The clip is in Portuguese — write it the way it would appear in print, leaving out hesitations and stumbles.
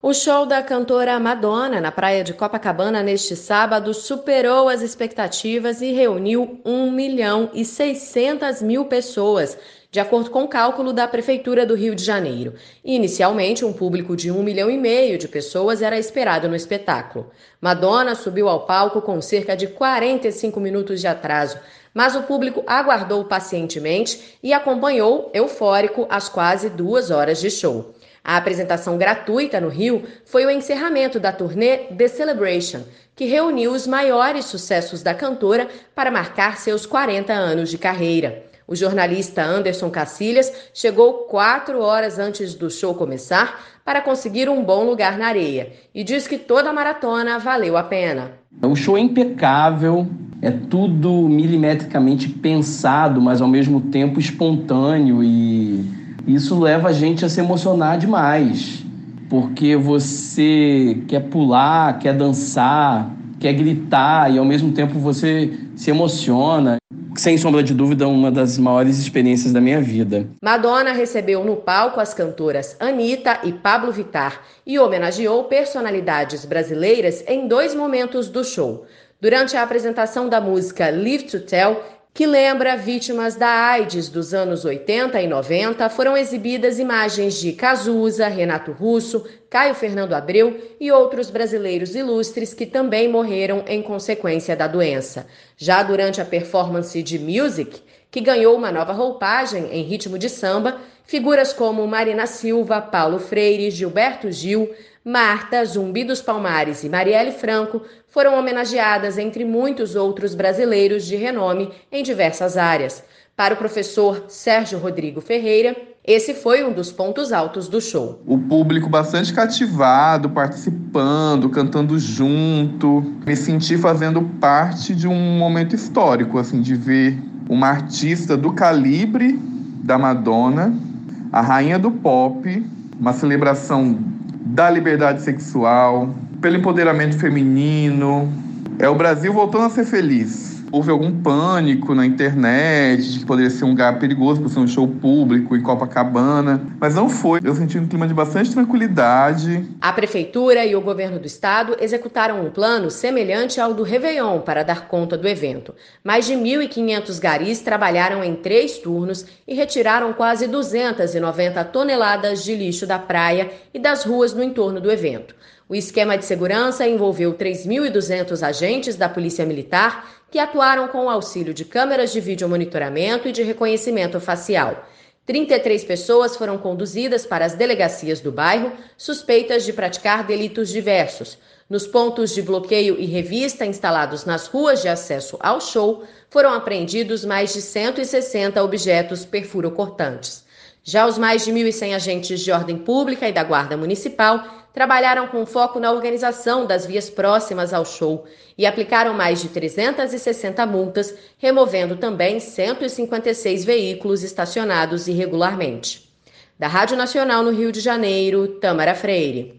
O show da cantora Madonna na praia de Copacabana neste sábado superou as expectativas e reuniu 1.600.000 pessoas, de acordo com o cálculo da Prefeitura do Rio de Janeiro. Inicialmente, um público de 1,5 milhão de pessoas era esperado no espetáculo. Madonna subiu ao palco com cerca de 45 minutos de atraso, mas o público aguardou pacientemente e acompanhou, eufórico, as quase 2 horas de show. A apresentação gratuita no Rio foi o encerramento da turnê The Celebration, que reuniu os maiores sucessos da cantora para marcar seus 40 anos de carreira. O jornalista Anderson Cacilhas chegou 4 horas antes do show começar para conseguir um bom lugar na areia e diz que toda a maratona valeu a pena. O show é impecável, é tudo milimetricamente pensado, mas ao mesmo tempo espontâneo, e isso leva a gente a se emocionar demais, porque você quer pular, quer dançar, quer gritar e ao mesmo tempo você se emociona. Sem sombra de dúvida, uma das maiores experiências da minha vida. Madonna recebeu no palco as cantoras Anitta e Pablo Vittar e homenageou personalidades brasileiras em 2 momentos do show. Durante a apresentação da música Live to Tell, que lembra vítimas da AIDS dos anos 80 e 90, foram exibidas imagens de Cazuza, Renato Russo, Caio Fernando Abreu e outros brasileiros ilustres que também morreram em consequência da doença. Já durante a performance de Music, que ganhou uma nova roupagem em ritmo de samba, figuras como Marina Silva, Paulo Freire, Gilberto Gil, Marta, Zumbi dos Palmares e Marielle Franco foram homenageadas entre muitos outros brasileiros de renome em diversas áreas. Para o professor Sérgio Rodrigo Ferreira, esse foi um dos pontos altos do show. O público bastante cativado, participando, cantando junto. Me senti fazendo parte de um momento histórico, assim, de ver uma artista do calibre da Madonna, a rainha do pop, uma celebração da liberdade sexual, pelo empoderamento feminino. É o Brasil voltando a ser feliz. Houve algum pânico na internet de que poderia ser um lugar perigoso por ser um show público em Copacabana, mas não foi. Eu senti um clima de bastante tranquilidade. A Prefeitura e o Governo do Estado executaram um plano semelhante ao do Réveillon para dar conta do evento. Mais de 1.500 garis trabalharam em 3 turnos e retiraram quase 290 toneladas de lixo da praia e das ruas no entorno do evento. O esquema de segurança envolveu 3.200 agentes da Polícia Militar que atuaram com o auxílio de câmeras de videomonitoramento e de reconhecimento facial. 33 pessoas foram conduzidas para as delegacias do bairro, suspeitas de praticar delitos diversos. Nos pontos de bloqueio e revista instalados nas ruas de acesso ao show, foram apreendidos mais de 160 objetos perfuro-cortantes. Já os mais de 1.100 agentes de ordem pública e da Guarda Municipal trabalharam com foco na organização das vias próximas ao show e aplicaram mais de 360 multas, removendo também 156 veículos estacionados irregularmente. Da Rádio Nacional no Rio de Janeiro, Tâmara Freire.